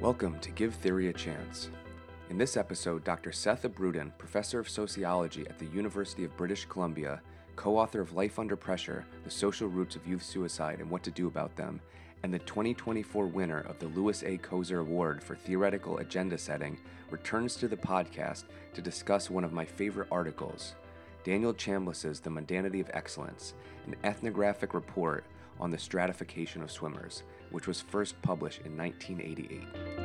Welcome to Give Theory a Chance. In this episode, Dr. Seth Abrudin, professor of sociology at the University of British Columbia, co-author of Life Under Pressure, The Social Roots of Youth Suicide and What to Do About Them, and the 2024 winner of the Louis A. Kozer Award for Theoretical Agenda Setting, returns to the podcast to discuss one of my favorite articles, Daniel Chambliss's The Mundanity of Excellence, an ethnographic report on the stratification of swimmers, which was first published in 1988.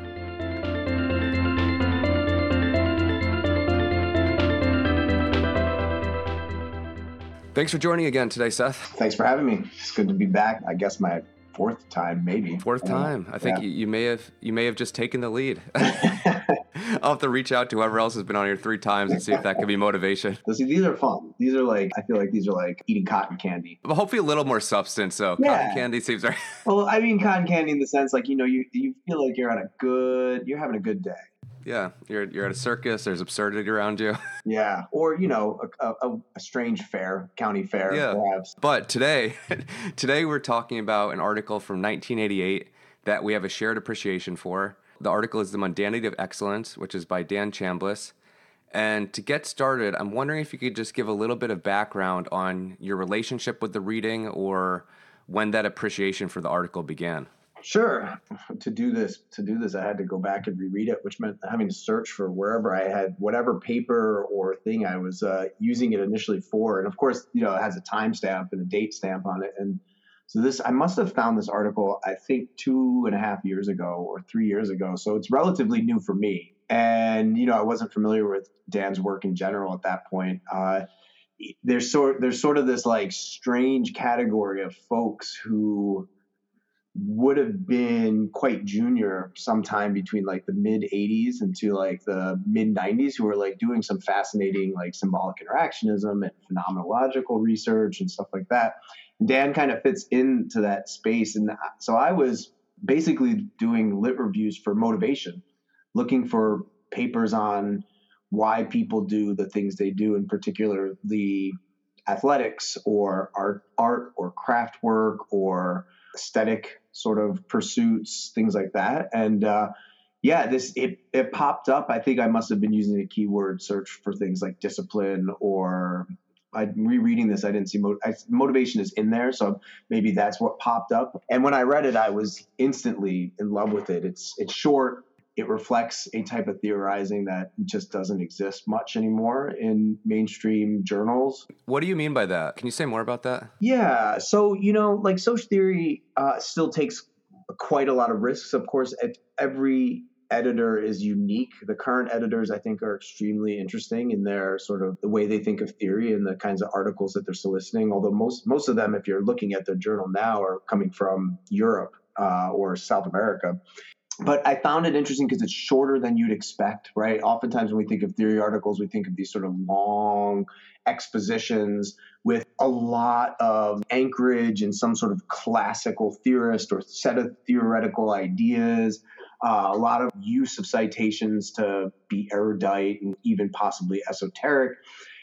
Thanks for joining again today, Seth. Thanks for having me. It's good to be back. I guess my fourth time, maybe. Fourth time. I think you may have just taken the lead. I'll have to reach out to whoever else has been on here 3 times and see if that could be motivation. See, these are fun. These are I feel like these are like eating cotton candy. But hopefully a little more substance. So cotton candy seems right. Well, I mean cotton candy in the sense you feel like you're having a good day. Yeah, you're at a circus. There's absurdity around you. Yeah, or a strange fair, county fair, perhaps. But today we're talking about an article from 1988 that we have a shared appreciation for. The article is The Mundanity of Excellence, which is by Dan Chambliss. And to get started, I'm wondering if you could just give a little bit of background on your relationship with the reading or when that appreciation for the article began. Sure. To do this, I had to go back and reread it, which meant having to search for wherever I had whatever paper or thing I was using it initially for. And of course, it has a timestamp and a date stamp on it. And so I must have found this article, I think 2.5 years ago or 3 years ago. So it's relatively new for me. And, I wasn't familiar with Dan's work in general at that point. There's sort of this strange category of folks who would have been quite junior sometime between the mid 80s into the mid 90s who were doing some fascinating symbolic interactionism and phenomenological research and stuff like that. And Dan kind of fits into that space. And so I was basically doing lit reviews for motivation, looking for papers on why people do the things they do, in particular the athletics or art or craft work or aesthetic sort of pursuits, things like that. And it popped up. I think I must have been using a keyword search for things like discipline, or rereading this, I didn't see motivation is in there. So maybe that's what popped up. And when I read it, I was instantly in love with it. It's short. It reflects a type of theorizing that just doesn't exist much anymore in mainstream journals. What do you mean by that? Can you say more about that? Yeah. So, social theory still takes quite a lot of risks. Of course, every editor is unique. The current editors, I think, are extremely interesting in their sort of the way they think of theory and the kinds of articles that they're soliciting. Although most of them, if you're looking at their journal now, are coming from Europe or South America. But I found it interesting because it's shorter than you'd expect, right? Oftentimes when we think of theory articles, we think of these sort of long expositions with a lot of anchorage in some sort of classical theorist or set of theoretical ideas, a lot of use of citations to be erudite and even possibly esoteric.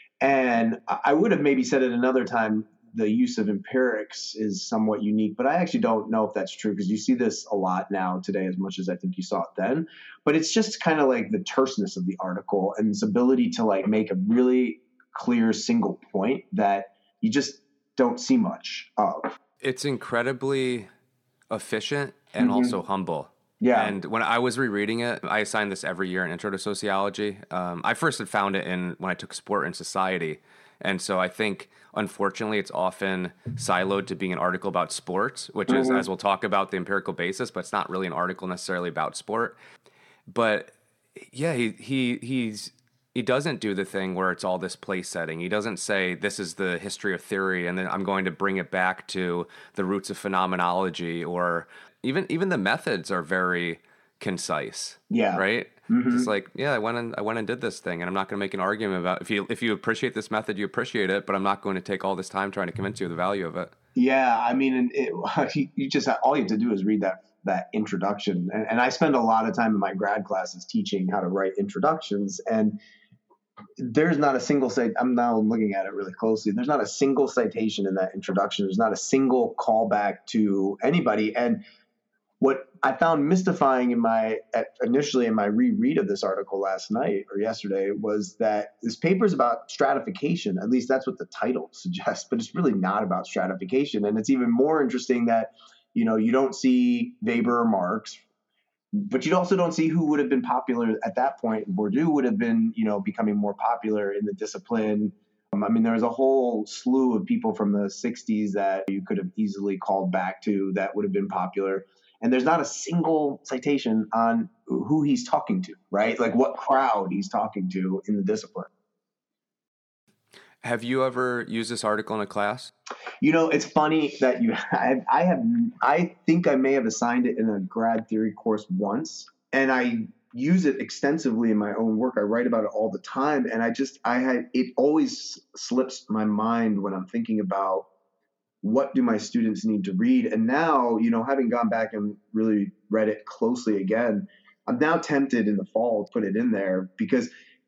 And I would have maybe said it another time, the use of empirics is somewhat unique, but I actually don't know if that's true because you see this a lot now today as much as I think you saw it then. But it's just kind of the terseness of the article and its ability to make a really clear single point that you just don't see much of. It's incredibly efficient and also humble. Yeah. And when I was rereading it, I assigned this every year in Intro to Sociology. I first had found it when I took Sport and Society. And so I think, unfortunately, it's often siloed to being an article about sports, which is, as we'll talk about, the empirical basis, but it's not really an article necessarily about sport. But yeah, he doesn't do the thing where it's all this place setting. He doesn't say this is the history of theory, and then I'm going to bring it back to the roots of phenomenology, or even the methods are very concise. Yeah. Right. Mm-hmm. It's I went and did this thing, and I'm not going to make an argument about if you appreciate this method, you appreciate it, but I'm not going to take all this time trying to convince you of the value of it. Yeah, I mean, you just all you have to do is read that introduction, and I spend a lot of time in my grad classes teaching how to write introductions, and there's not a single I'm now looking at it really closely. There's not a single citation in that introduction. There's not a single callback to anybody, and What I found mystifying initially in my reread of this article last night or yesterday was that this paper is about stratification. At least that's what the title suggests, but it's really not about stratification. And it's even more interesting that, you don't see Weber or Marx, but you also don't see who would have been popular at that point. Bourdieu would have been, becoming more popular in the discipline. There was a whole slew of people from the 60s that you could have easily called back to that would have been popular. And there's not a single citation on who he's talking to, right? Like what crowd he's talking to in the discipline. Have you ever used this article in a class? It's funny that I think I may have assigned it in a grad theory course once, and I use it extensively in my own work. I write about it all the time. And it always slips my mind when I'm thinking about what do my students need to read? And now, having gone back and really read it closely again, I'm now tempted in the fall to put it in there because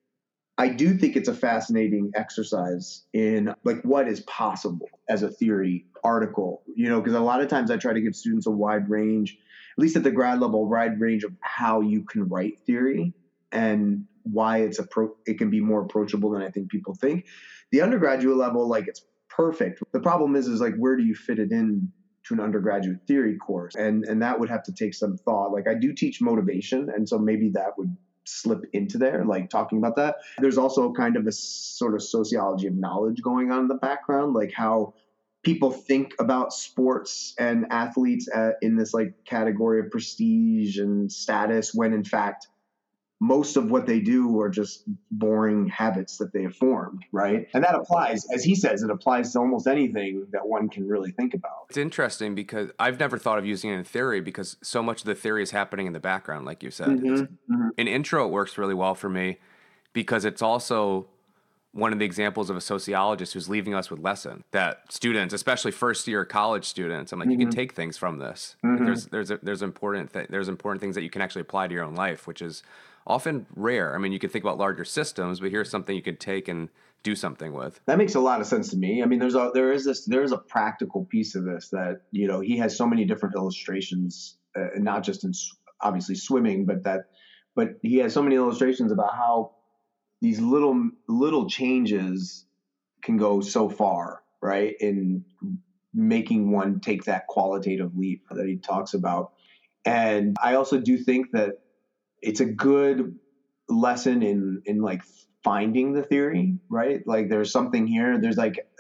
I do think it's a fascinating exercise in like what is possible as a theory article, because a lot of times I try to give students a wide range, at least at the grad level, wide range of how you can write theory and why it can be more approachable than I think people think. The undergraduate level, like it's perfect. The problem is like, where do you fit it in to an undergraduate theory course? And that would have to take some thought. Like I do teach motivation. And so maybe that would slip into there, like talking about that. There's also kind of a sort of sociology of knowledge going on in the background, like how people think about sports and athletes in this like category of prestige and status, when in fact, most of what they do are just boring habits that they have formed, right? And that applies, as he says, it applies to almost anything that one can really think about. It's interesting because I've never thought of using it in theory because so much of the theory is happening in the background, like you said. In intro, it works really well for me because it's also one of the examples of a sociologist who's leaving us with lesson that students, especially first year college students, I'm like, you can take things from this. Like there's important things that you can actually apply to your own life, which is often rare. You can think about larger systems, but here's something you could take and do something with. That makes a lot of sense to me. There is a practical piece of this that, he has so many different illustrations, not just in obviously swimming, but he has so many illustrations about how these little changes can go so far, right? In making one take that qualitative leap that he talks about. And I also do think that it's a good lesson in like finding the theory, right? Like there's something here. There's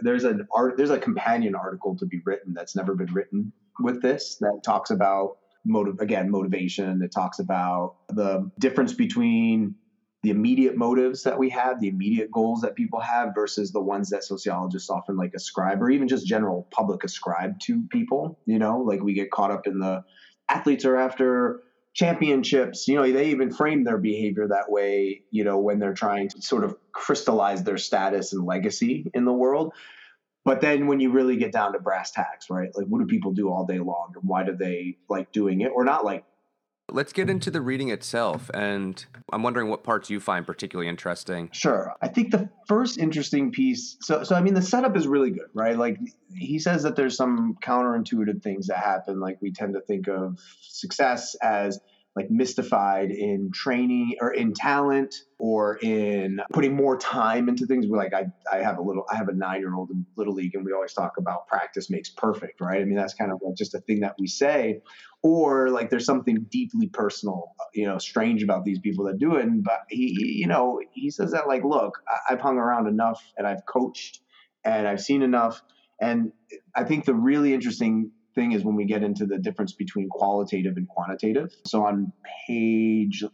a companion article to be written that's never been written with this that talks about motivation. It talks about the difference between the immediate motives that we have, the immediate goals that people have versus the ones that sociologists often like ascribe, or even just general public ascribe to people, like we get caught up in the athletes are after championships, they even frame their behavior that way, when they're trying to sort of crystallize their status and legacy in the world. But then when you really get down to brass tacks, right? Like what do people do all day long and why do they like doing it or not like? Let's get into the reading itself. And I'm wondering what parts you find particularly interesting. Sure. I think the first interesting piece, so the setup is really good, right? Like he says that there's some counterintuitive things that happen. Like we tend to think of success as like mystified in training or in talent or in putting more time into things. We're like, I have a 9-year-old in Little League and we always talk about practice makes perfect, right? That's kind of like just a thing that we say, or like there's something deeply personal, strange about these people that do it. But he says that like, look, I've hung around enough and I've coached and I've seen enough. And I think the really interesting thing is when we get into the difference between qualitative and quantitative. So on page,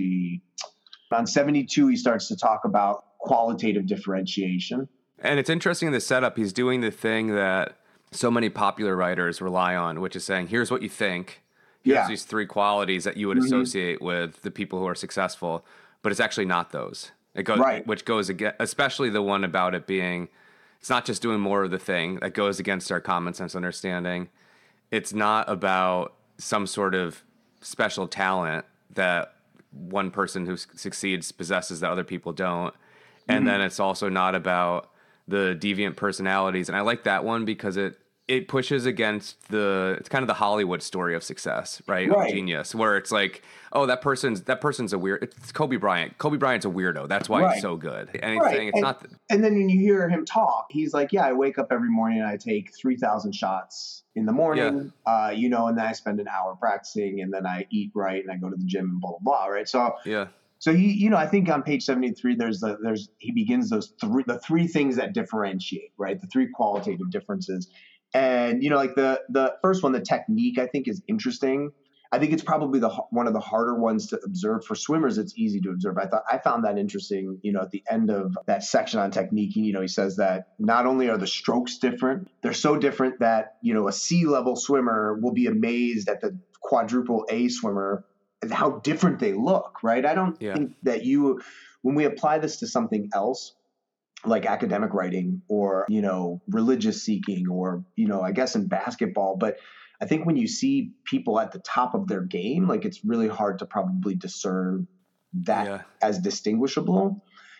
on 72, he starts to talk about qualitative differentiation. And it's interesting in the setup, he's doing the thing that so many popular writers rely on, which is saying, here's what you think. Here's these 3 qualities that you would associate with the people who are successful, but it's actually not those. It goes, which goes against, especially the one about it being, it's not just doing more of the thing that goes against our common sense understanding. It's not about some sort of special talent that one person who succeeds possesses that other people don't. And then it's also not about the deviant personalities. And I like that one because it it pushes against it's kind of the Hollywood story of success, right? Of Right. genius, where it's like, oh, that person's a weird. It's Kobe Bryant. Kobe Bryant's a weirdo. That's why he's Right. so good. And he's Right. saying it's not. And then when you hear him talk, he's like, yeah, I wake up every morning and I take 3,000 shots in the Yeah, morning, and then I spend an hour practicing and then I eat right and I go to the gym and blah, blah, blah. Right. yeah, So I think on page 73, he begins the three things that differentiate, right? The three qualitative differences. And, like the first one, the technique, I think is interesting. I think it's probably one of the harder ones to observe. For swimmers, it's easy to observe. I found that interesting, at the end of that section on technique, he says that not only are the strokes different, they're so different that, a C-level swimmer will be amazed at the quadruple A swimmer and how different they look, right? I don't yeah, think that when we apply this to something else, like academic writing or, religious seeking or, I guess in basketball. But I think when you see people at the top of their game, like it's really hard to probably discern that yeah, as distinguishable.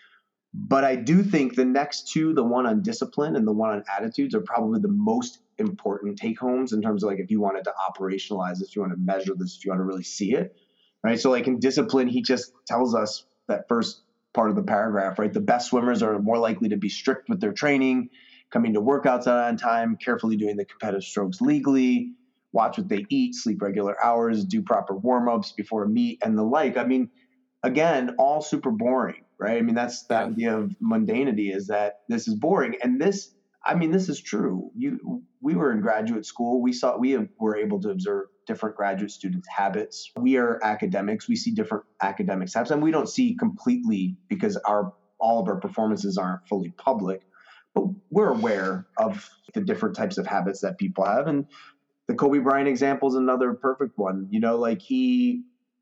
But I do think the next two, the one on discipline and the one on attitudes, are probably the most important take homes in terms of like if you wanted to operationalize this, if you want to measure this, if you want to really see it. Right. So like in discipline, he just tells us that first part of the paragraph, right? The best swimmers are more likely to be strict with their training, coming to workouts on time, carefully doing the competitive strokes legally, watch what they eat, sleep regular hours, do proper warm-ups before a meet and the like. I mean, again, all super boring, right? I mean, that's the yeah. idea of mundanity, is that this is boring. And this is true. We were in graduate school. We were able to observe different graduate students' habits. We are academics. We see different academics' habits, and we don't see completely because all of our performances aren't fully public, but we're aware of the different types of habits that people have. And the Kobe Bryant example is another perfect one. Like he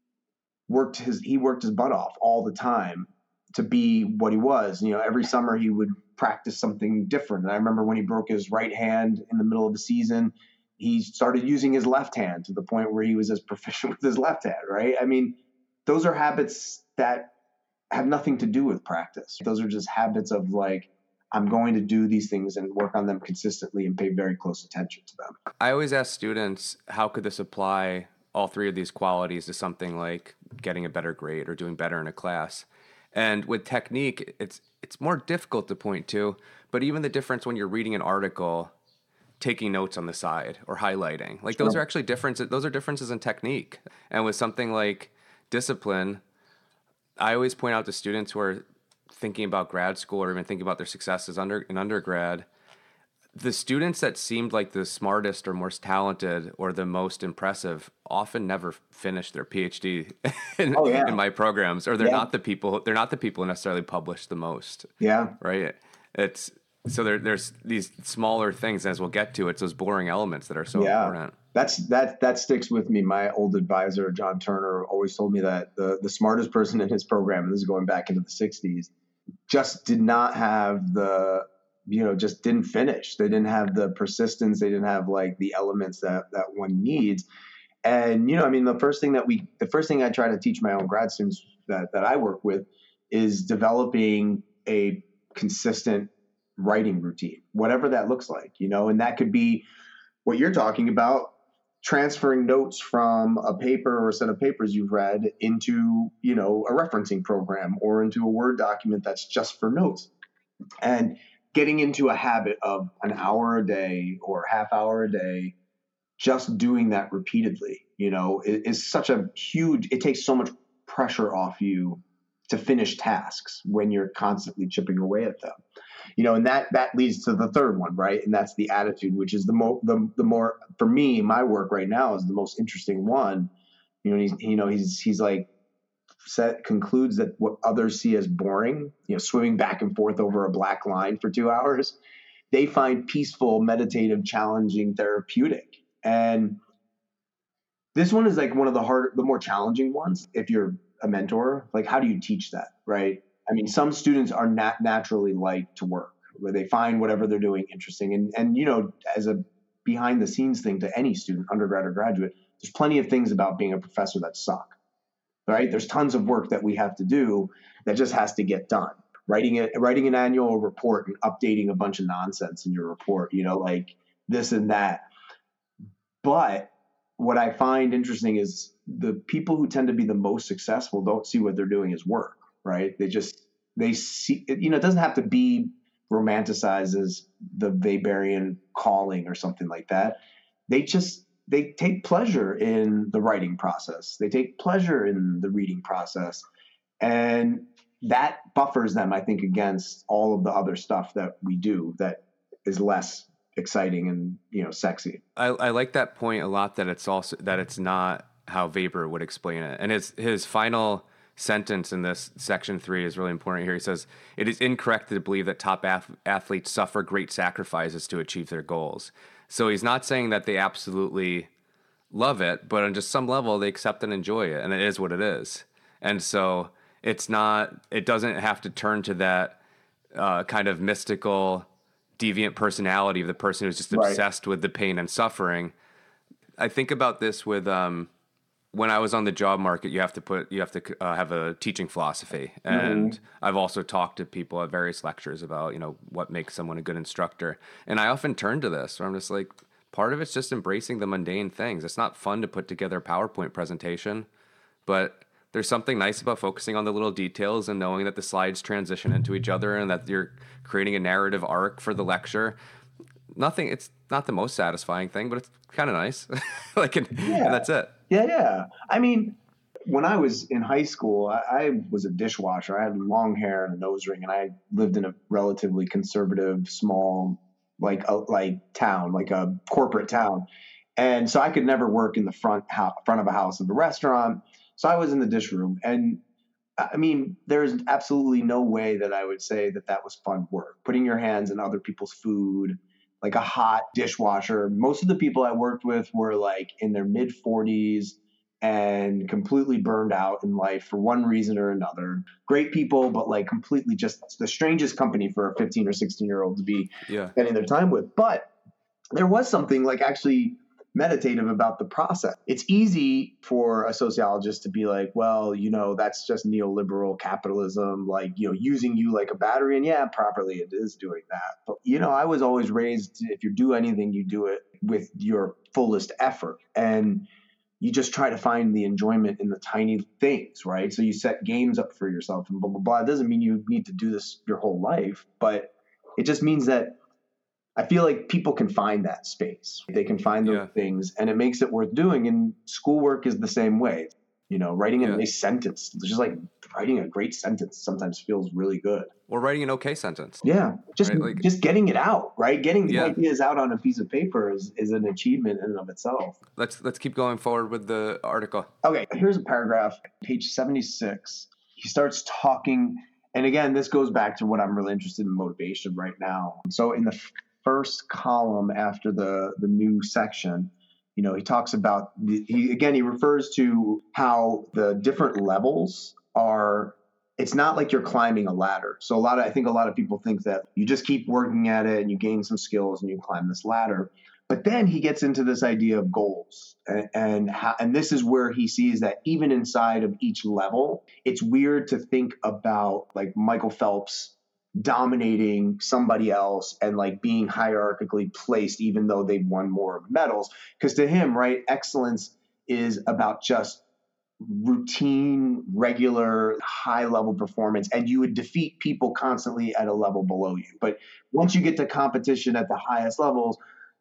worked his butt off all the time to be what he was. Every summer he would practice something different. And I remember when he broke his right hand in the middle of the season, he started using his left hand to the point where he was as proficient with his left hand, right? I mean, those are habits that have nothing to do with practice. Those are just habits of like, I'm going to do these things and work on them consistently and pay very close attention to them. I always ask students, how could this apply all three of these qualities to something like getting a better grade or doing better in a class? And with technique, it's more difficult to point to, but even the difference when you're reading an article, taking notes on the side or highlighting, like those are actually differences. Those are differences in technique. And with something like discipline, I always point out to students who are thinking about grad school or even thinking about their successes in undergrad, the students that seemed like the smartest or most talented or the most impressive often never finish their PhD in, Oh yeah. in my programs, or they're Yeah. not the people who necessarily publish the most, Yeah. right? It's so there's these smaller things, as we'll get to. It's those boring elements that are so important. That sticks with me. My old advisor, John Turner, always told me that the smartest person in his program, and this is going back into the 60s, just did not have just didn't finish. They didn't have the persistence. They didn't have like the elements that one needs. And, the first thing I try to teach my own grad students that I work with is developing a consistent writing routine, whatever that looks like, and that could be what you're talking about, transferring notes from a paper or a set of papers you've read into, a referencing program or into a Word document that's just for notes, and getting into a habit of an hour a day or half hour a day, just doing that repeatedly, is such a huge, it takes so much pressure off you to finish tasks when you're constantly chipping away at them. And that leads to the third one, right? And that's the attitude, which is the more, for me, my work right now is the most interesting one. He's like concludes that what others see as boring, swimming back and forth over a black line for 2 hours, they find peaceful, meditative, challenging, therapeutic. And this one is like one of the more challenging ones. If you're a mentor, like how do you teach that, right? I mean, some students are not naturally like to work, where they find whatever they're doing interesting. And as a behind the scenes thing to any student, undergrad or graduate, there's plenty of things about being a professor that suck, right? There's tons of work that we have to do that just has to get done. Writing an annual report and updating a bunch of nonsense in your report, like this and that. But what I find interesting is the people who tend to be the most successful don't see what they're doing as work, right? They see, it doesn't have to be romanticized as the Weberian calling or something like that. They take pleasure in the writing process. They take pleasure in the reading process. And that buffers them, I think, against all of the other stuff that we do that is less exciting and, sexy. I like that point a lot, that it's not how Weber would explain it. And his final sentence in this section 3 is really important here. He says, "It is incorrect to believe that top athletes suffer great sacrifices to achieve their goals." So he's not saying that they absolutely love it, but on just some level they accept and enjoy it, and it is what it is. And so it doesn't have to turn to that kind of mystical, deviant personality of the person who's just obsessed with the pain and suffering. I think about this with when I was on the job market, you have to have a teaching philosophy, and I've also talked to people at various lectures about what makes someone a good instructor, and I often turn to this where I'm just like, part of it's just embracing the mundane things. It's not fun to put together a PowerPoint presentation, but there's something nice about focusing on the little details and knowing that the slides transition into each other and that you're creating a narrative arc for the lecture. It's not the most satisfying thing, but it's kind of nice. And that's it. Yeah. I mean, when I was in high school, I was a dishwasher. I had long hair and a nose ring, and I lived in a relatively conservative, small, like town, like a corporate town. And so I could never work in the front of a house of a restaurant. So I was in the dish room. And I mean, there's absolutely no way that I would say that was fun work. Putting your hands in other people's food, like a hot dishwasher. Most of the people I worked with were like in their mid 40s and completely burned out in life for one reason or another. Great people, but like completely just the strangest company for a 15 or 16-year-old to be spending their time with. But there was something like actually meditative about the process. It's easy for a sociologist to be like, well, that's just neoliberal capitalism, like, using you like a battery. And yeah, properly it is doing that. But, I was always raised, if you do anything, you do it with your fullest effort. And you just try to find the enjoyment in the tiny things, right? So you set games up for yourself and blah, blah, blah. It doesn't mean you need to do this your whole life, but it just means that I feel like people can find that space. They can find those things, and it makes it worth doing. And schoolwork is the same way. Writing a nice sentence, just like writing a great sentence sometimes feels really good. Or writing an okay sentence. Yeah. Just getting it out, right? Getting the ideas out on a piece of paper is an achievement in and of itself. Let's keep going forward with the article. Okay. Here's a paragraph, page 76. He starts talking, and again, this goes back to what I'm really interested in motivation right now. So in the first column after the new section, he talks about he refers to how the different levels are. It's not like you're climbing a ladder. So I think a lot of people think that you just keep working at it and you gain some skills and you climb this ladder. But then he gets into this idea of goals, and this is where he sees that even inside of each level, it's weird to think about like Michael Phelps dominating somebody else and like being hierarchically placed, even though they've won more medals. Because to him, right, excellence is about just routine, regular, high level performance, and you would defeat people constantly at a level below you. But once you get to competition at the highest levels,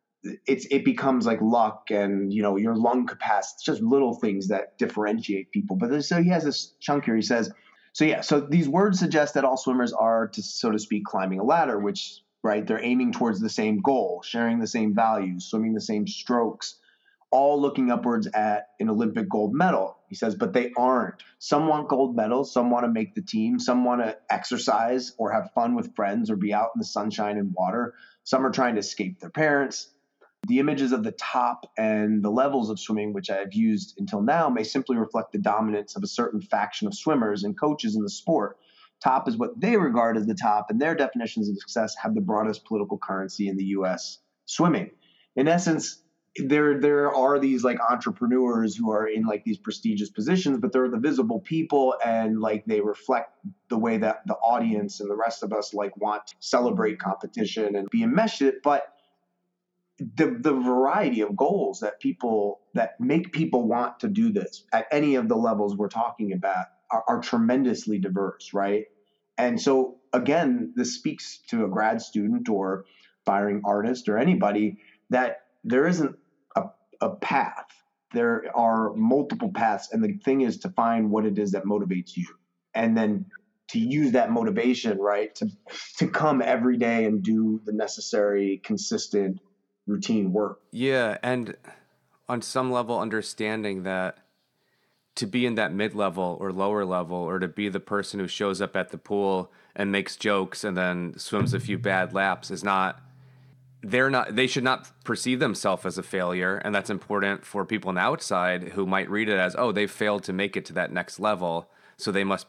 it becomes like luck and your lung capacity. It's just little things that differentiate people. But so he has this chunk here. He says, so these words suggest that all swimmers are, so to speak, climbing a ladder, which, right, they're aiming towards the same goal, sharing the same values, swimming the same strokes, all looking upwards at an Olympic gold medal. He says, but they aren't. Some want gold medals, some want to make the team, some want to exercise or have fun with friends or be out in the sunshine and water. Some are trying to escape their parents. The images of the top and the levels of swimming, which I have used until now, may simply reflect the dominance of a certain faction of swimmers and coaches in the sport. Top is what they regard as the top, and their definitions of success have the broadest political currency in the U.S. swimming. In essence, there are these like entrepreneurs who are in like these prestigious positions, but they're the visible people, and like they reflect the way that the audience and the rest of us like want to celebrate competition and be enmeshed in it. But the variety of goals that make people want to do this at any of the levels we're talking about are tremendously diverse, right? And so again, this speaks to a grad student or aspiring artist or anybody that there isn't a path. There are multiple paths, and the thing is to find what it is that motivates you, and then to use that motivation, right, to come every day and do the necessary, consistent, routine work. Yeah, and on some level, understanding that to be in that mid-level or lower level, or to be the person who shows up at the pool and makes jokes and then swims a few bad laps is not, they should not perceive themselves as a failure. And that's important for people on the outside who might read it as, oh, they've failed to make it to that next level, so they must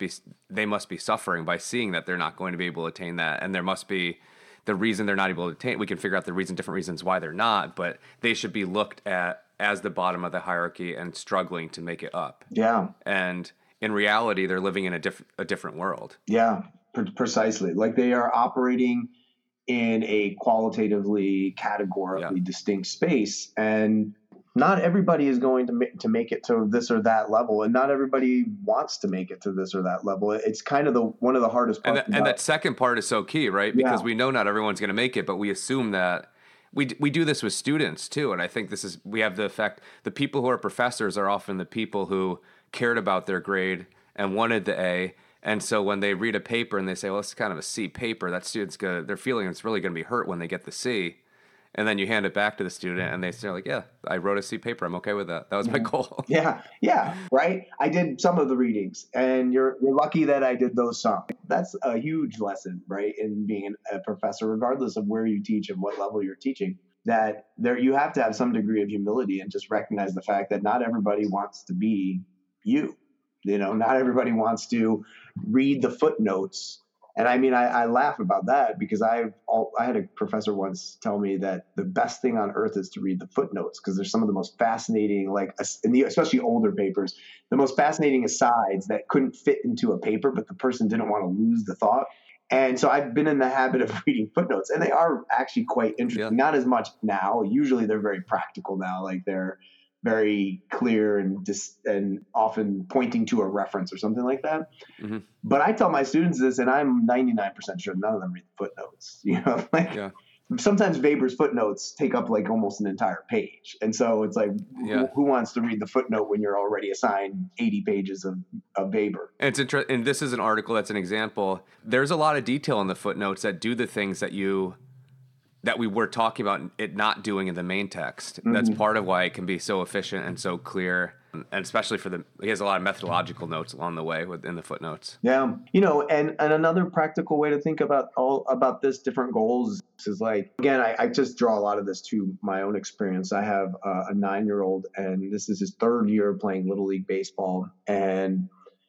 be suffering by seeing that they're not going to be able to attain that. And there must be the reason they're not able to attain. We can figure out different reasons why they're not, but they should be looked at as the bottom of the hierarchy and struggling to make it up. Yeah. And in reality, they're living in a different world. Yeah, precisely. Like they are operating in a qualitatively, categorically distinct space, and not everybody is going to make it to this or that level, and not everybody wants to make it to this or that level. It's kind of one of the hardest parts. And that second part is so key, right? Because we know not everyone's going to make it, but we assume that we do this with students too. And I think we have the effect, the people who are professors are often the people who cared about their grade and wanted the A. And so when they read a paper and they say, well, it's kind of a C paper, that student's they're feeling it's really going to be hurt when they get the C. And then you hand it back to the student and they say like, yeah, I wrote a C paper. I'm okay with that. That was my goal. Yeah. Right. I did some of the readings, and you're lucky that I did those some. That's a huge lesson, right? In being a professor, regardless of where you teach and what level you're teaching, that you have to have some degree of humility and just recognize the fact that not everybody wants to be you. Not everybody wants to read the footnotes. And I mean, I laugh about that because I had a professor once tell me that the best thing on earth is to read the footnotes, because there's some of the most fascinating, especially older papers, the most fascinating asides that couldn't fit into a paper, but the person didn't want to lose the thought. And so I've been in the habit of reading footnotes, and they are actually quite interesting. Yeah. Not as much now. Usually they're very practical now. Like they're very clear and often pointing to a reference or something like that. Mm-hmm. But I tell my students this, and I'm 99% sure none of them read the footnotes. Sometimes Weber's footnotes take up like almost an entire page. And so it's like, who wants to read the footnote when you're already assigned 80 pages of Weber? And it's interesting. And this is an article that's an example. There's a lot of detail in the footnotes that do the things that we were talking about it not doing in the main text. Mm-hmm. That's part of why it can be so efficient and so clear, and especially he has a lot of methodological notes along the way within the footnotes. Yeah, and another practical way to think about this different goals is like, again, I just draw a lot of this to my own experience. I have a 9-year-old, and this is his 3rd year playing Little League baseball, and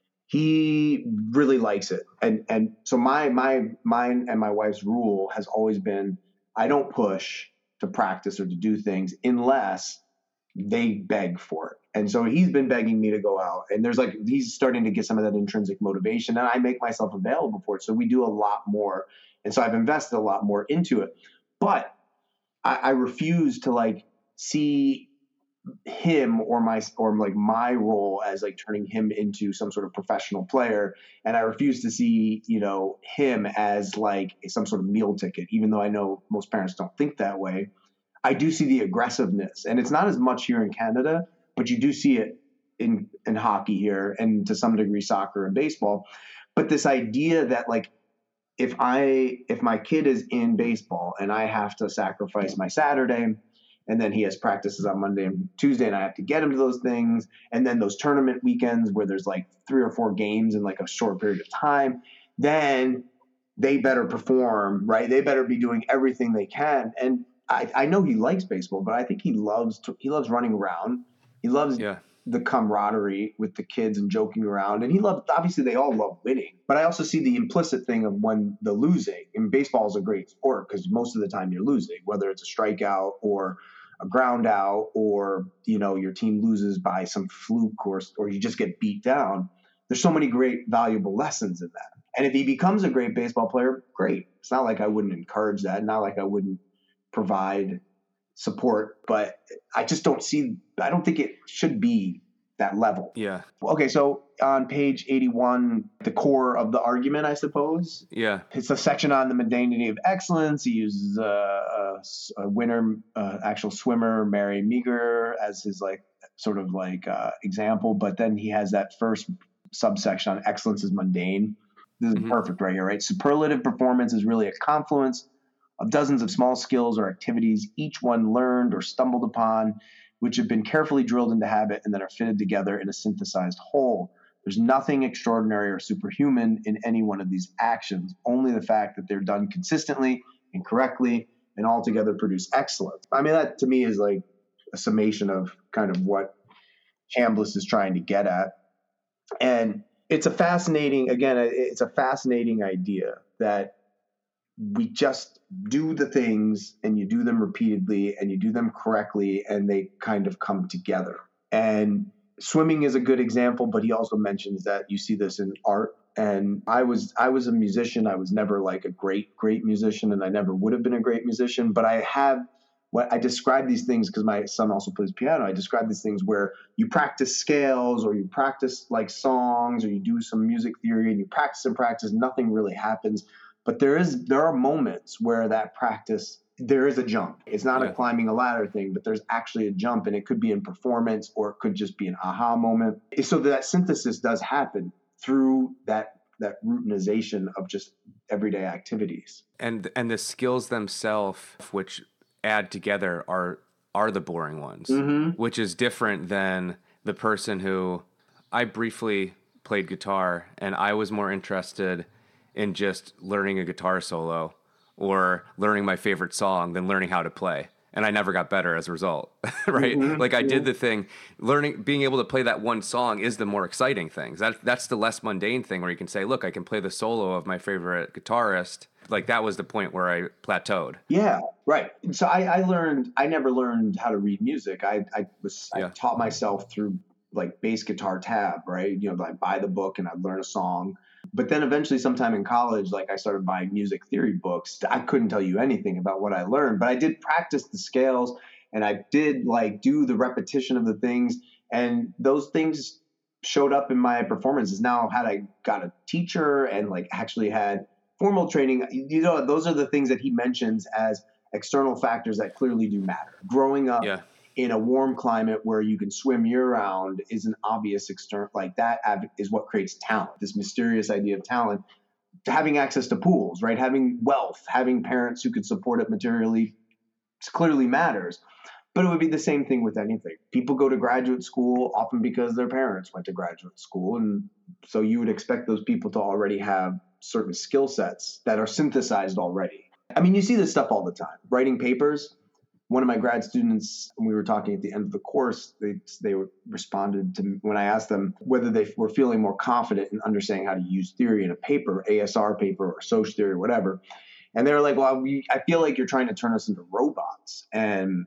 he really likes it. And so mine and my wife's rule has always been, I don't push to practice or to do things unless they beg for it. And so he's been begging me to go out, and he's starting to get some of that intrinsic motivation, and I make myself available for it. So we do a lot more. And so I've invested a lot more into it, but I refuse to see him or my role as turning him into some sort of professional player. And I refuse to see, him as some sort of meal ticket, even though I know most parents don't think that way. I do see the aggressiveness, and it's not as much here in Canada, but you do see it in hockey here, and to some degree soccer and baseball. But this idea that if my kid is in baseball and I have to sacrifice my Saturday, and then he has practices on Monday and Tuesday, and I have to get him to those things. And then those tournament weekends where there's 3 or 4 games in a short period of time, then they better perform, right? They better be doing everything they can. And I know he likes baseball, but I think he loves running around. He loves the camaraderie with the kids and joking around. And obviously they all love winning, but I also see the implicit thing of when the losing. And baseball is a great sport because most of the time you're losing, whether it's a strikeout or a ground out, or, your team loses by some fluke or you just get beat down. There's so many great, valuable lessons in that. And if he becomes a great baseball player, great. It's not like I wouldn't encourage that. Not like I wouldn't provide support, but I don't think it should be that level. Yeah. Okay, so on page 81, the core of the argument, I suppose. Yeah. It's a section on the mundanity of excellence. He uses a winner, actual swimmer, Mary Meager, as his example. But then he has that first subsection on excellence is mundane. This is perfect right here, right? Superlative performance is really a confluence of dozens of small skills or activities, each one learned or stumbled upon, which have been carefully drilled into habit and then are fitted together in a synthesized whole. There's nothing extraordinary or superhuman in any one of these actions, only the fact that they're done consistently and correctly and altogether produce excellence. I mean, that to me is like a summation of kind of what Chambliss is trying to get at. And it's a fascinating idea that we just do the things and you do them repeatedly and you do them correctly and they kind of come together. And swimming is a good example, but he also mentions that you see this in art. And I was a musician. I was never like a great musician, and I never would have been a great musician, but I describe these things because my son also plays piano. I describe these things where you practice scales or you practice like songs or you do some music theory and you practice and practice, nothing really happens. But there are moments where that practice, there is a jump. It's not a climbing a ladder thing, but there's actually a jump, and it could be in performance or it could just be an aha moment. So that synthesis does happen through that routinization of just everyday activities. And the skills themselves, which add together, are the boring ones, which is different than the person who, I briefly played guitar and I was more interested in just learning a guitar solo or learning my favorite song than learning how to play. And I never got better as a result, right? I did the thing, being able to play that one song is the more exciting thing. That's the less mundane thing where you can say, look, I can play the solo of my favorite guitarist. Like that was the point where I plateaued. Yeah, right. So I never learned how to read music. I taught myself through like bass guitar tab, right? I'd buy the book and I'd learn a song. But then eventually sometime in college, I started buying music theory books. I couldn't tell you anything about what I learned, but I did practice the scales and I did do the repetition of the things. And those things showed up in my performances. Now, had I got a teacher and actually had formal training, those are the things that he mentions as external factors that clearly do matter. Growing up in a warm climate where you can swim year round is an obvious external, that is what creates talent, this mysterious idea of talent. Having access to pools, right? Having wealth, having parents who could support it materially clearly matters. But it would be the same thing with anything. People go to graduate school often because their parents went to graduate school. And so you would expect those people to already have certain skill sets that are synthesized already. I mean, you see this stuff all the time. Writing papers. One of my grad students, when we were talking at the end of the course, they responded to me when I asked them whether they were feeling more confident in understanding how to use theory in a paper, ASR paper or Soc theory or whatever. And they were like, well, I feel like you're trying to turn us into robots. And,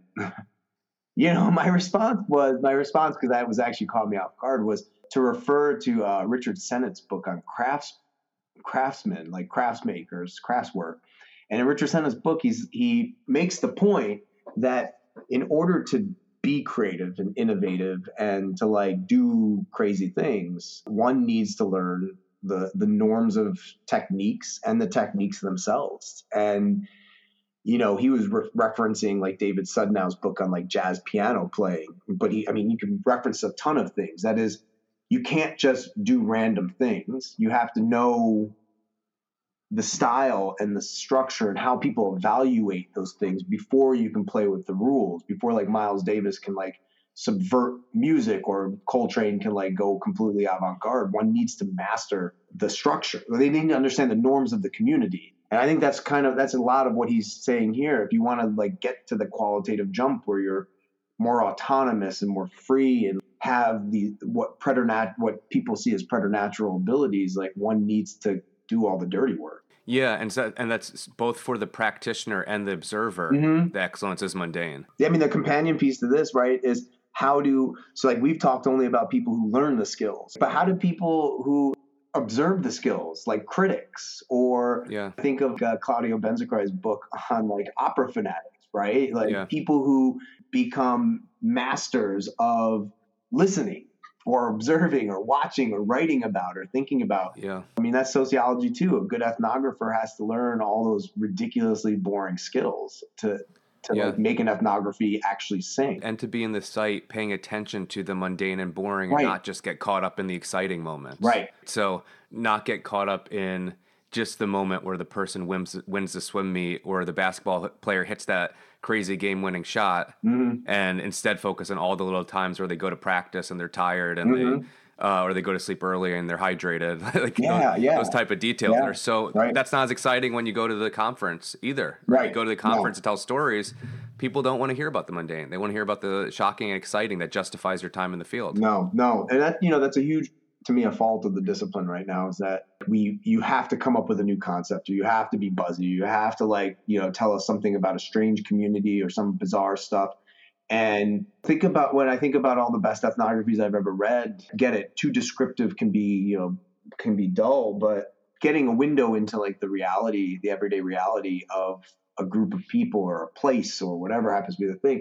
my response, because that was actually caught me off guard, was to refer to Richard Sennett's book on craftsmen, like craftsmakers, craftswork. And in Richard Sennett's book, he makes the point that in order to be creative and innovative and to do crazy things, one needs to learn the norms of techniques and the techniques themselves. And, he was referencing David Sudnow's book on jazz piano playing, but you can reference a ton of things. That is, you can't just do random things. You have to know the style and the structure and how people evaluate those things before you can play with the rules, before Miles Davis can subvert music or Coltrane can go completely avant-garde. One needs to master the structure. They need to understand the norms of the community. And I think that's a lot of what he's saying here. If you want to get to the qualitative jump where you're more autonomous and more free and have what people see as preternatural abilities, one needs to do all the dirty work. Yeah, and that's both for the practitioner and the observer. The excellence is mundane. Yeah, the companion piece to this, right, is we've talked only about people who learn the skills, but how do people who observe the skills, like critics, or Yeah. think of Claudio Benzacari's book on like opera fanatics, right? Like Yeah. people who become masters of listening or observing or watching or writing about or thinking about. Yeah. I mean, that's sociology too. A good ethnographer has to learn all those ridiculously boring skills to Yeah. like make an ethnography actually sing. And to be in the site paying attention to the mundane and boring and Right. not just get caught up in the exciting moments. Right. So not get caught up in just the moment where the person wins the swim meet or the basketball player hits that crazy game-winning shot, and instead focus on all the little times where they go to practice and they're tired and they or they go to sleep early and they're hydrated. Like those type of details Yeah. are so Right. that's not as exciting when you go to the conference either. Right. You go to the conference to tell stories. People don't want to hear about the mundane. They want to hear about the shocking and exciting that justifies your time in the field. No. And that, that's a huge, to me, a fault of the discipline right now is that you have to come up with a new concept, or you have to be buzzy. You have to tell us something about a strange community or some bizarre stuff. And when I think about all the best ethnographies I've ever read, get it, too descriptive can be dull, but getting a window into like the reality, the everyday reality of a group of people or a place or whatever happens to be the thing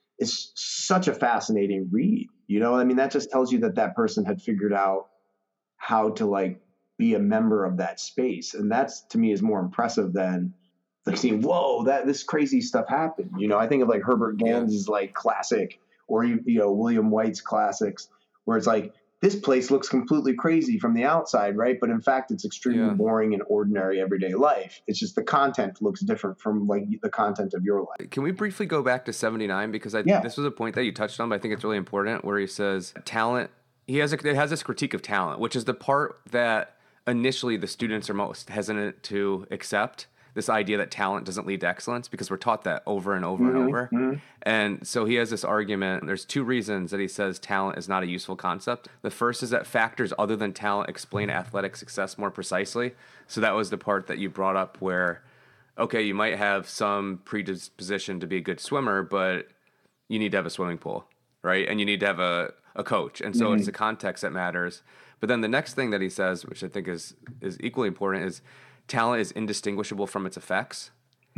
is such a fascinating read. I mean, that just tells you that person had figured out how to like be a member of that space. And that's, to me, is more impressive than like seeing, whoa, this crazy stuff happened. I think of like Herbert Gans's like classic, or William White's classics, where it's like, this place looks completely crazy from the outside, right? But in fact, it's extremely boring and ordinary everyday life. It's just the content looks different from like the content of your life. Can we briefly go back to 79? Because this was a point that you touched on, but I think it's really important, where he says talent, it has this critique of talent, which is the part that initially the students are most hesitant to accept. This idea that talent doesn't lead to excellence, because we're taught that over and over and over. And so he has this argument. There's two reasons that he says talent is not a useful concept. The first is that factors other than talent explain athletic success more precisely. So that was the part that you brought up where, okay, you might have some predisposition to be a good swimmer, but you need to have a swimming pool, right? And you need to have a coach. And so it's the context that matters. But then the next thing that he says, which I think is equally important, is talent is indistinguishable from its effects.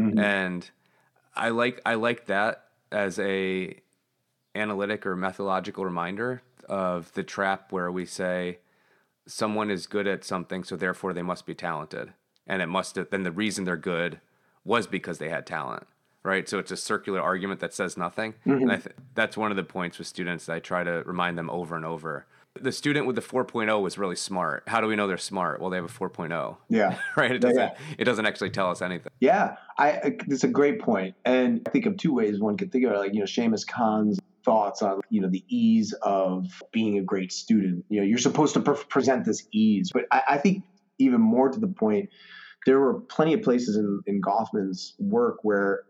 And I like that as a analytic or methodological reminder of the trap where we say someone is good at something, so therefore they must be talented. And then the reason they're good was because they had talent, right? So it's a circular argument that says nothing. And that's one of the points with students that I try to remind them over and over. The student with the 4.0 was really smart. How do we know they're smart? Well, they have a 4.0. Yeah. Right? It doesn't actually tell us anything. Yeah. It's a great point. And I think of two ways one could think of it, like, Seamus Khan's thoughts on, the ease of being a great student. You're supposed to present this ease. But I think even more to the point, there were plenty of places in Goffman's work where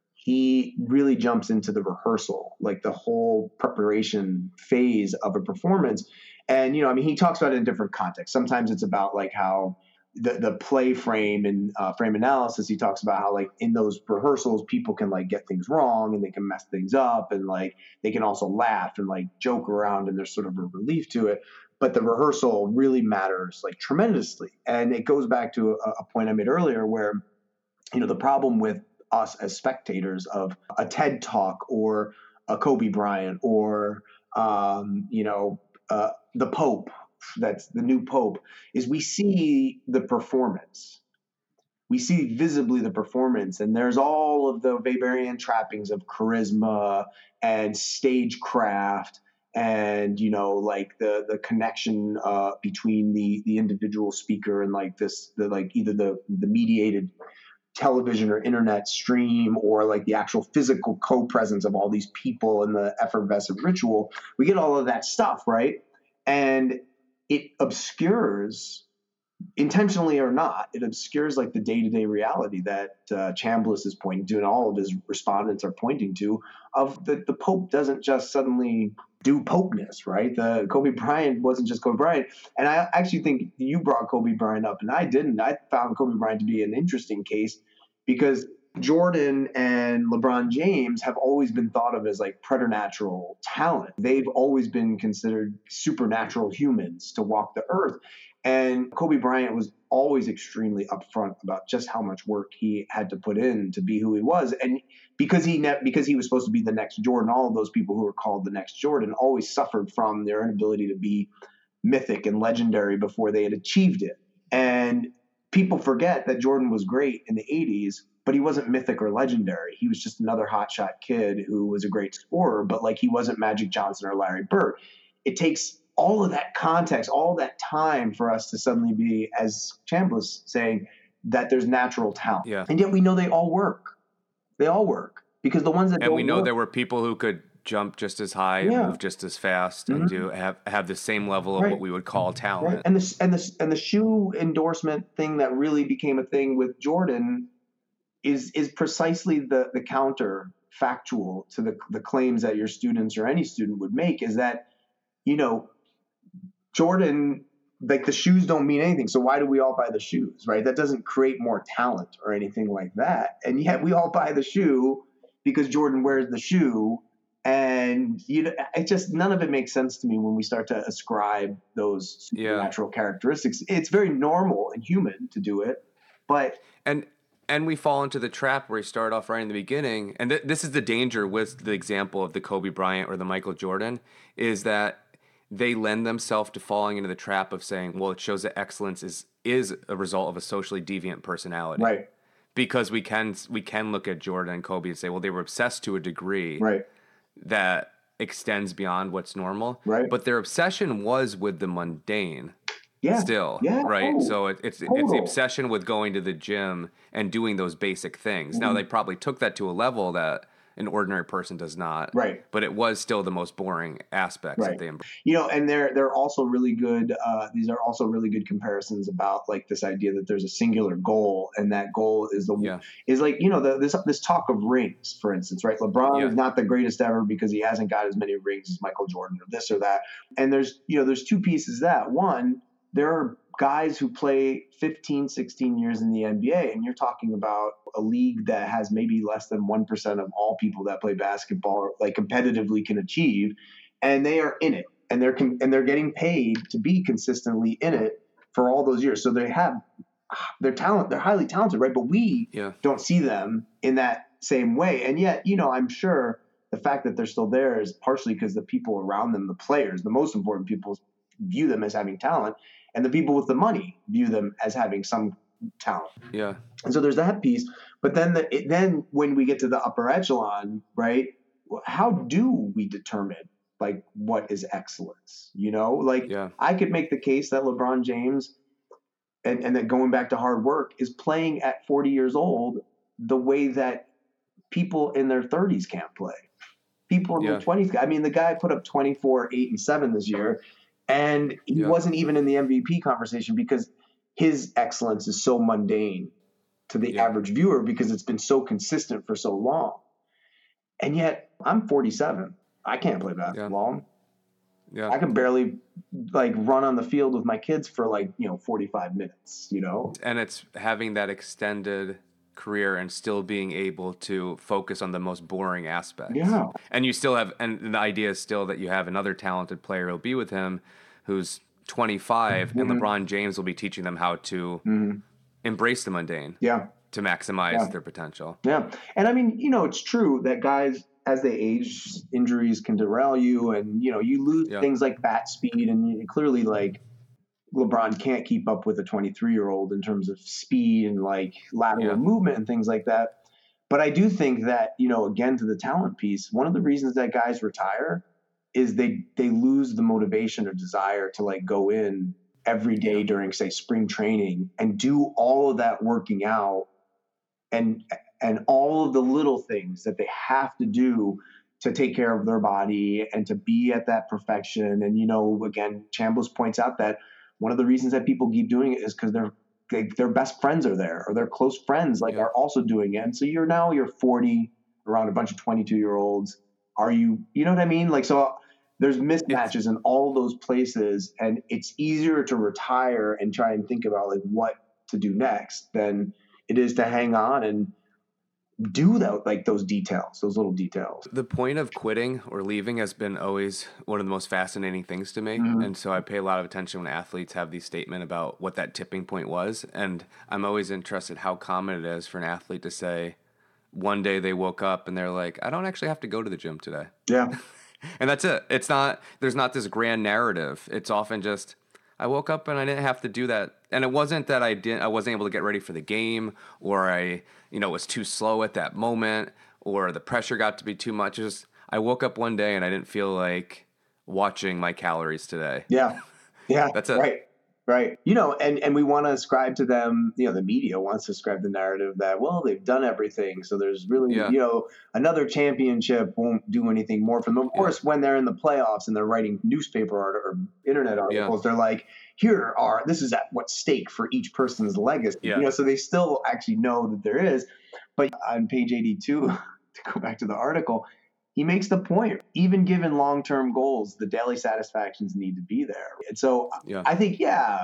he really jumps into the rehearsal, like the whole preparation phase of a performance. And, he talks about it in different contexts. Sometimes it's about like how the play frame and frame analysis, he talks about how like in those rehearsals, people can like get things wrong and they can mess things up, and like they can also laugh and like joke around, and there's sort of a relief to it. But the rehearsal really matters like tremendously. And it goes back to a point I made earlier where, the problem with us as spectators of a TED Talk or a Kobe Bryant or, the Pope, that's the new Pope, is we see the performance. We see visibly the performance, and there's all of the Weberian trappings of charisma and stagecraft and, like the connection between the individual speaker and like either the mediated television or internet stream or like the actual physical co-presence of all these people in the effervescent ritual. We get all of that stuff, right? And it obscures, intentionally or not, it obscures like the day-to-day reality that Chambliss is pointing to, and all of his respondents are pointing to, of the Pope doesn't just suddenly do Popeness, right? The Kobe Bryant wasn't just Kobe Bryant. And I actually think you brought Kobe Bryant up, and I didn't. I found Kobe Bryant to be an interesting case because Jordan and LeBron James have always been thought of as like preternatural talent. They've always been considered supernatural humans to walk the earth. And Kobe Bryant was always extremely upfront about just how much work he had to put in to be who he was. And because he was supposed to be the next Jordan, all of those people who were called the next Jordan always suffered from their inability to be mythic and legendary before they had achieved it. And people forget that Jordan was great in the 80s, but he wasn't mythic or legendary. He was just another hotshot kid who was a great scorer, but like he wasn't Magic Johnson or Larry Bird. It takes all of that context, all that time for us to suddenly be, as Champ was saying, that there's natural talent. Yeah. And yet we know they all work. They all work because the ones that and we know there were people who could jump just as high and move just as fast and have the same level of what we would call talent. Right. And the shoe endorsement thing that really became a thing with Jordan is precisely the counter factual to the claims that your students or any student would make, is that, you know, Jordan, like the shoes don't mean anything. So why do we all buy the shoes, right? That doesn't create more talent or anything like that. And yet we all buy the shoe because Jordan wears the shoe. And, you know, it just, none of it makes sense to me when we start to ascribe those supernatural characteristics. It's very normal and human to do it, but. And we fall into the trap where we start off right in the beginning. And this is the danger with the example of the Kobe Bryant or the Michael Jordan, is that they lend themselves to falling into the trap of saying, well, it shows that excellence is a result of a socially deviant personality. Right. Because we can look at Jordan and Kobe and say, well, they were obsessed to a degree that extends beyond what's normal. Right. But their obsession was with the mundane. Still, right? Oh, so it's the obsession with going to the gym and doing those basic things. Now, they probably took that to a level that an ordinary person does not. Right. But it was still the most boring aspects that they embraced. You know, and they're also really good. These are also really good comparisons about like this idea that there's a singular goal, and that goal is is like, you know, this talk of rings, for instance, right? LeBron is not the greatest ever because he hasn't got as many rings as Michael Jordan or this or that. And there's two pieces to that. One, there are guys who play 15, 16 years in the NBA, and you're talking about a league that has maybe less than 1% of all people that play basketball like competitively can achieve, and they are in it, and they're getting paid to be consistently in it for all those years. So they're highly talented, right? But we don't see them in that same way. And yet, you know, I'm sure the fact that they're still there is partially because the people around them, the players, the most important people, view them as having talent, and the people with the money view them as having some talent. Yeah. And so there's that piece. But then then when we get to the upper echelon, right, how do we determine like what is excellence? You know, like I could make the case that LeBron James and that going back to hard work is playing at 40 years old the way that people in their 30s can't play. People in their 20s. I mean, the guy put up 24, 8, and 7 this year. And he wasn't even in the MVP conversation because his excellence is so mundane to the average viewer because it's been so consistent for so long. And yet I'm 47. I can't play basketball. Yeah. I can barely like run on the field with my kids for 45 minutes, you know? And it's having that extended career and still being able to focus on the most boring aspects. Yeah. And you still have, and the idea is still that you have another talented player who'll be with him who's 25 and LeBron James will be teaching them how to embrace the mundane. Yeah. To maximize their potential. Yeah. And I mean, you know, it's true that guys, as they age, injuries can derail you, and, you know, you lose things like bat speed, and clearly like LeBron can't keep up with a 23-year-old in terms of speed and like lateral movement and things like that. But I do think that, you know, again, to the talent piece, one of the reasons that guys retire is they lose the motivation or desire to like go in every day during, say, spring training and do all of that working out and all of the little things that they have to do to take care of their body and to be at that perfection. And, you know, again, Chambliss points out that one of the reasons that people keep doing it is because their best friends are there, or their close friends are also doing it. And so you're 40 around a bunch of 22-year-olds. Are you know what I mean? Like, so there's mismatches in all those places, and it's easier to retire and try and think about like what to do next than it is to hang on and do that, like those details, those little details. The point of quitting or leaving has been always one of the most fascinating things to me. Mm-hmm. And so I pay a lot of attention when athletes have these statement about what that tipping point was. And I'm always interested how common it is for an athlete to say one day they woke up and they're like, I don't actually have to go to the gym today. Yeah. And that's it. It's not, there's not this grand narrative. It's often just, I woke up and I didn't have to do that. And it wasn't that I wasn't able to get ready for the game, or I, was too slow at that moment, or the pressure got to be too much. It's just, I woke up one day and I didn't feel like watching my calories today. Yeah. Yeah. That's it. Right. Right. And we want to ascribe to them, the media wants to ascribe the narrative that, well, they've done everything. So there's really, another championship won't do anything more for them. Of course, when they're in the playoffs and they're writing newspaper or internet articles, they're like, this is at what's stake for each person's legacy. Yeah. So they still actually know that there is. But on page 82, to go back to the article, he makes the point, even given long-term goals, the daily satisfactions need to be there. And so I think,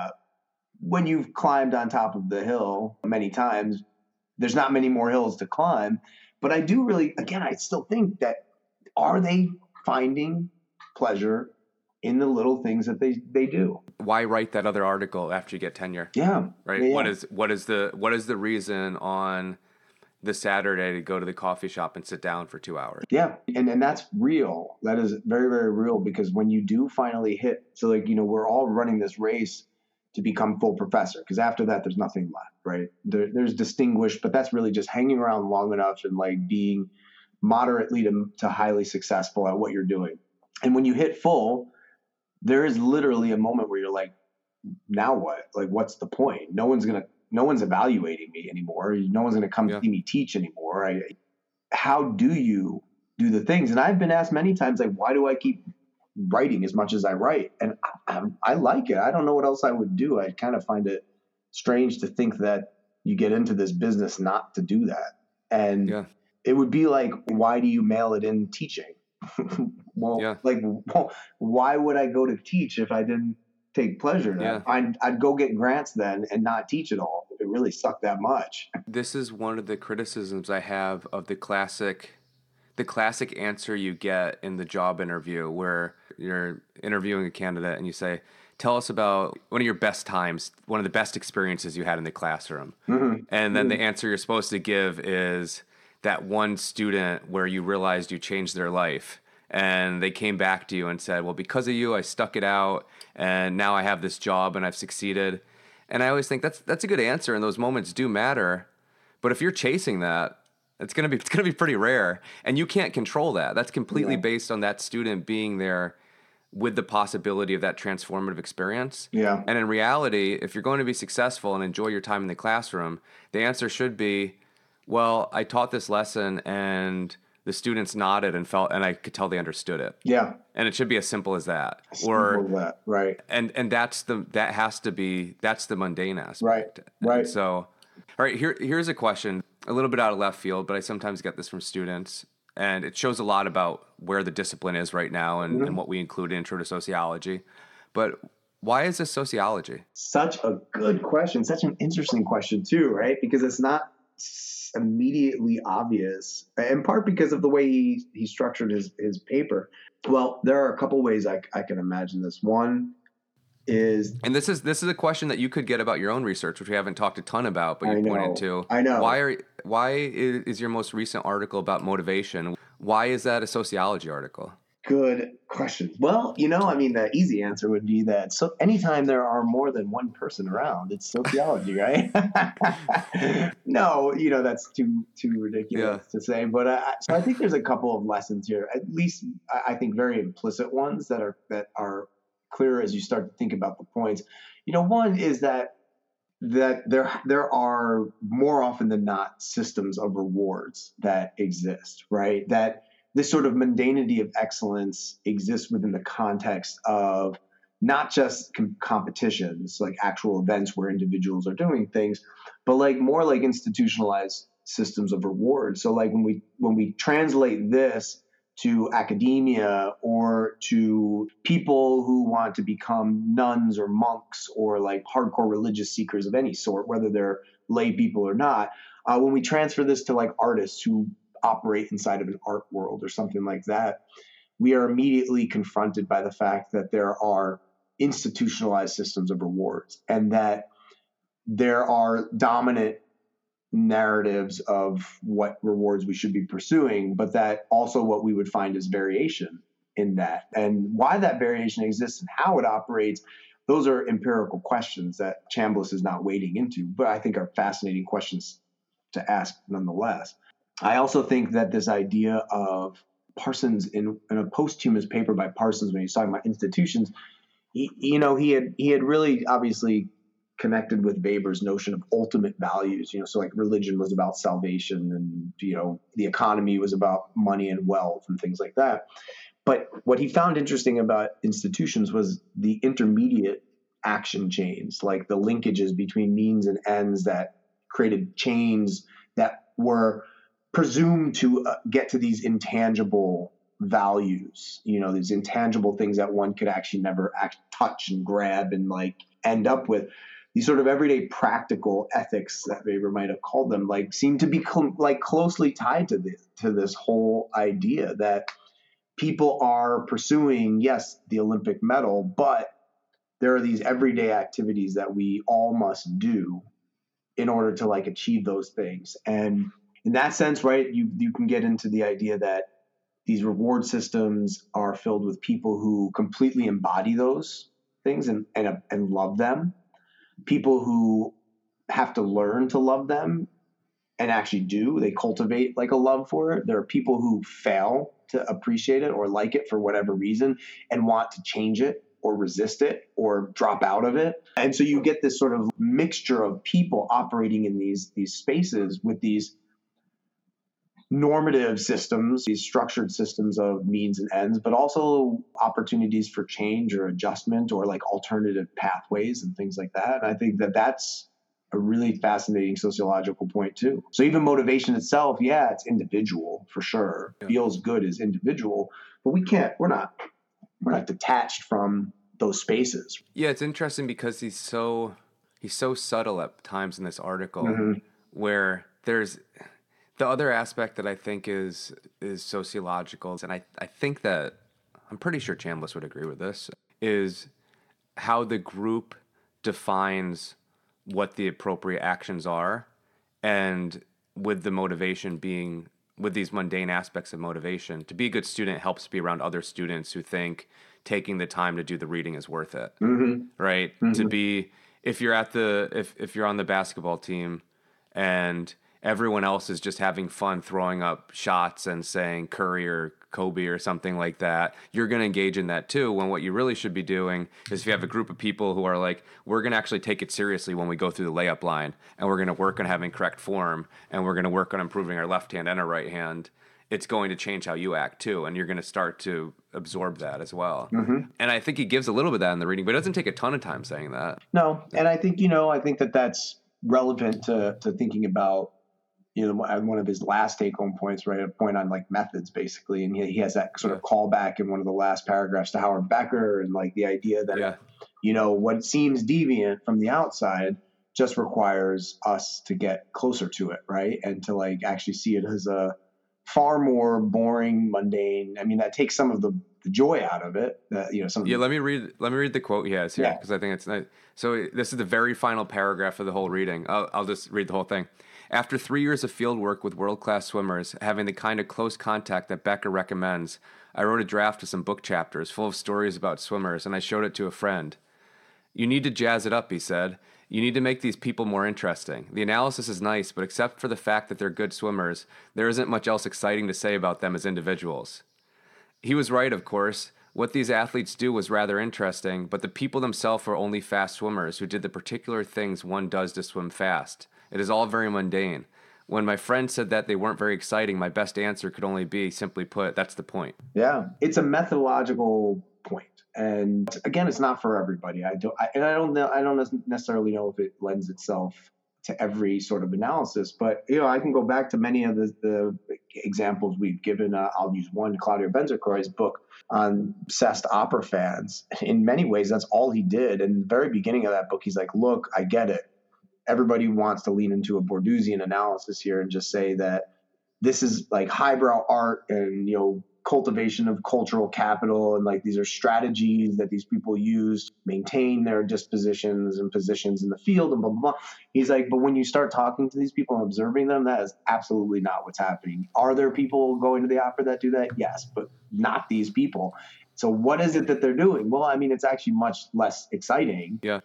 when you've climbed on top of the hill many times, there's not many more hills to climb. But I do really, again, I still think that, are they finding pleasure in the little things that they do? Why write that other article after you get tenure? Yeah. Right. Yeah. What is the reason on the Saturday to go to the coffee shop and sit down for 2 hours? Yeah. And that's real. That is very, very real, because when you do finally hit, so we're all running this race to become full professor, because after that, there's nothing left, right? There's distinguished, but that's really just hanging around long enough and like being moderately to highly successful at what you're doing. And when you hit full, there is literally a moment where you're like, now what? Like, what's the point? No one's evaluating me anymore. No one's going to come see me teach anymore. How do you do the things? And I've been asked many times, like, why do I keep writing as much as I write? And I like it. I don't know what else I would do. I kind of find it strange to think that you get into this business not to do that. And it would be like, why do you mail it in teaching? Why would I go to teach if I didn't take pleasure in it? I'd go get grants then and not teach at all if it really sucked that much. This is one of the criticisms I have of the classic answer you get in the job interview, where you're interviewing a candidate and you say, tell us about one of your best times, one of the best experiences you had in the classroom. Mm-hmm. And then the answer you're supposed to give is that one student where you realized you changed their life. And they came back to you and said, well, because of you, I stuck it out, and now I have this job and I've succeeded. And I always think that's a good answer, and those moments do matter. But if you're chasing that, it's gonna be pretty rare, and you can't control that. That's completely based on that student being there with the possibility of that transformative experience. Yeah. And in reality, if you're going to be successful and enjoy your time in the classroom, the answer should be, well, I taught this lesson and the students nodded and I could tell they understood it. Yeah. And it should be as simple as that. Right. And that's the mundane aspect. Right. Right. And so, all right, here's a question, a little bit out of left field, but I sometimes get this from students, and it shows a lot about where the discipline is right now and what we include in Intro to Sociology. But why is this sociology? Such a good question. Such an interesting question too, right? Because it's not immediately obvious, in part because of the way he structured his paper. Well, there are a couple ways I can imagine this. One is, and this is a question that you could get about your own research, which we haven't talked a ton about, but you pointed to. I know. Why is your most recent article about motivation? Why is that a sociology article? Good question. Well, the easy answer would be that anytime there are more than one person around, it's sociology, right? No, that's too ridiculous to say. But so I think there's a couple of lessons here, at least I think very implicit ones that are clear as you start to think about the points. One is that there are more often than not systems of rewards that exist, right? That this sort of mundanity of excellence exists within the context of not just competitions, like actual events where individuals are doing things, but more like institutionalized systems of reward. So when we translate this to academia or to people who want to become nuns or monks or hardcore religious seekers of any sort, whether they're lay people or not, When we transfer this to like artists who operate inside of an art world or something like that, we are immediately confronted by the fact that there are institutionalized systems of rewards and that there are dominant narratives of what rewards we should be pursuing, but that also what we would find is variation in that. And why that variation exists and how it operates, those are empirical questions that Chambliss is not wading into, but I think are fascinating questions to ask nonetheless. I also think that this idea of Parsons in a posthumous paper by Parsons when he's talking about institutions, he had really obviously connected with Weber's notion of ultimate values, so like religion was about salvation and, the economy was about money and wealth and things like that. But what he found interesting about institutions was the intermediate action chains, like the linkages between means and ends that created chains that were presumed to get to these intangible values, these intangible things that one could actually never touch and grab and like end up with. These sort of everyday practical ethics that Weber might have called them, like seem to be closely tied to this whole idea that people are pursuing, yes, the Olympic medal, but there are these everyday activities that we all must do in order to like achieve those things. And in that sense, right, you can get into the idea that these reward systems are filled with people who completely embody those things and love them. People who have to learn to love them and actually do. They cultivate like a love for it. There are people who fail to appreciate it or like it for whatever reason and want to change it or resist it or drop out of it. And so you get this sort of mixture of people operating in these spaces with these normative systems, these structured systems of means and ends, but also opportunities for change or adjustment or like alternative pathways and things like that. And I think that that's a really fascinating sociological point too. So even motivation itself, yeah, it's individual for sure. Yeah. Feels good as individual, but we're not detached from those spaces. Yeah, it's interesting because he's so subtle at times in this article, mm-hmm. where there's the other aspect that I think is sociological, and I think that I'm pretty sure Chambliss would agree with this, is how the group defines what the appropriate actions are, and with the motivation being, with these mundane aspects of motivation, to be a good student helps be around other students who think taking the time to do the reading is worth it, mm-hmm. right? Mm-hmm. To be, if you're on the basketball team and everyone else is just having fun throwing up shots and saying Curry or Kobe or something like that, you're going to engage in that too, when what you really should be doing is, if you have a group of people who are like, we're going to actually take it seriously when we go through the layup line, and we're going to work on having correct form, and we're going to work on improving our left hand and our right hand, it's going to change how you act too, and you're going to start to absorb that as well. Mm-hmm. And I think he gives a little bit of that in the reading, but it doesn't take a ton of time saying that. No, and I think, I think that that's relevant to thinking about, one of his last take-home points, right? A point on like methods, basically, and he has that sort of callback in one of the last paragraphs to Howard Becker, and like the idea that what seems deviant from the outside just requires us to get closer to it, right? And to like actually see it as a far more boring, mundane. I mean, that takes some of the joy out of it. Let me read the quote he has here, because I think it's nice. So this is the very final paragraph of the whole reading. I'll just read the whole thing. After 3 years of field work with world-class swimmers, having the kind of close contact that Becker recommends, I wrote a draft of some book chapters full of stories about swimmers, and I showed it to a friend. You need to jazz it up, he said. You need to make these people more interesting. The analysis is nice, but except for the fact that they're good swimmers, there isn't much else exciting to say about them as individuals. He was right, of course. What these athletes do was rather interesting, but the people themselves are only fast swimmers who did the particular things one does to swim fast. It is all very mundane. When my friend said that they weren't very exciting, my best answer could only be, simply put, that's the point. Yeah, it's a methodological point. And again, it's not for everybody. I don't necessarily know if it lends itself to every sort of analysis, but I can go back to many of the examples we've given. I'll use one, Claudio Benzacoi's book on obsessed opera fans. In many ways, that's all he did. And the very beginning of that book, he's like, look, I get it. everybody wants to lean into a Bourdieusian analysis here and just say that this is like highbrow art and, cultivation of cultural capital. And like, these are strategies that these people use to maintain their dispositions and positions in the field and blah, blah, blah. He's like, but when you start talking to these people and observing them, that is absolutely not what's happening. Are there people going to the opera that do that? Yes, but not these people. So what is it that they're doing? Well, I mean, it's actually much less exciting. Yeah.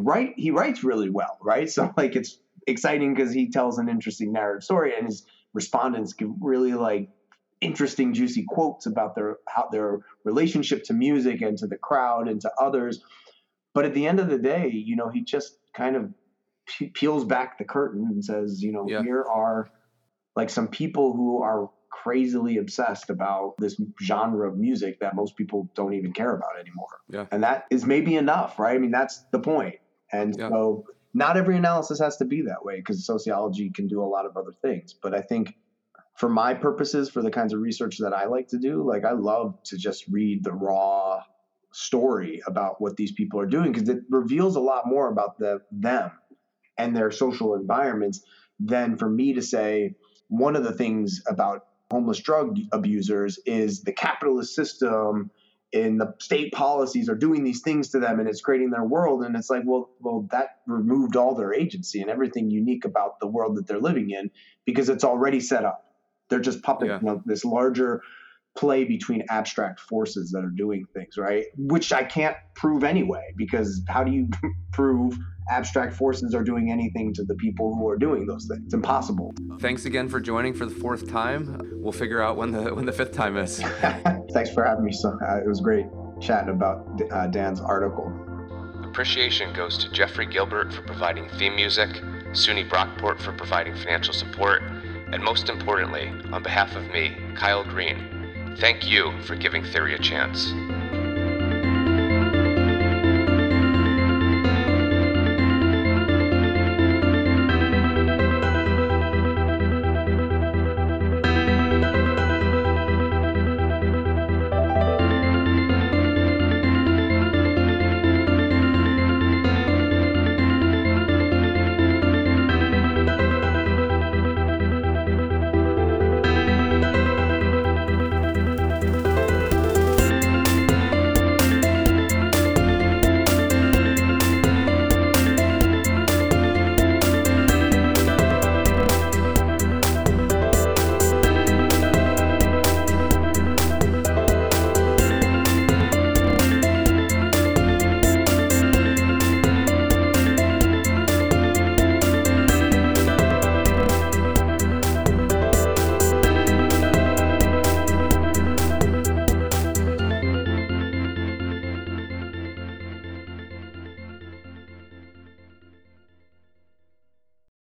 He writes really well, right? So like, it's exciting because he tells an interesting narrative story and his respondents give really like interesting, juicy quotes about their relationship to music and to the crowd and to others. But at the end of the day, he just kind of peels back the curtain and says, here are like some people who are crazily obsessed about this genre of music that most people don't even care about anymore. Yeah. And that is maybe enough, right? I mean, that's the point. And so not every analysis has to be that way because sociology can do a lot of other things. But I think for my purposes, for the kinds of research that I like to do, like I love to just read the raw story about what these people are doing because it reveals a lot more about them and their social environments than for me to say one of the things about homeless drug abusers is the capitalist system and the state policies are doing these things to them and it's creating their world. And it's like, well, that removed all their agency and everything unique about the world that they're living in because it's already set up. They're just puppet, this larger play between abstract forces that are doing things, right? Which I can't prove anyway, because how do you prove abstract forces are doing anything to the people who are doing those things? It's impossible. Thanks again for joining for the 4th time. We'll figure out when the 5th time is. Thanks for having me. So it was great chatting about Dan's article. Appreciation goes to Jeffrey Gilbert for providing theme music, SUNY Brockport for providing financial support, and most importantly, on behalf of me, Kyle Green, thank you for giving theory a chance.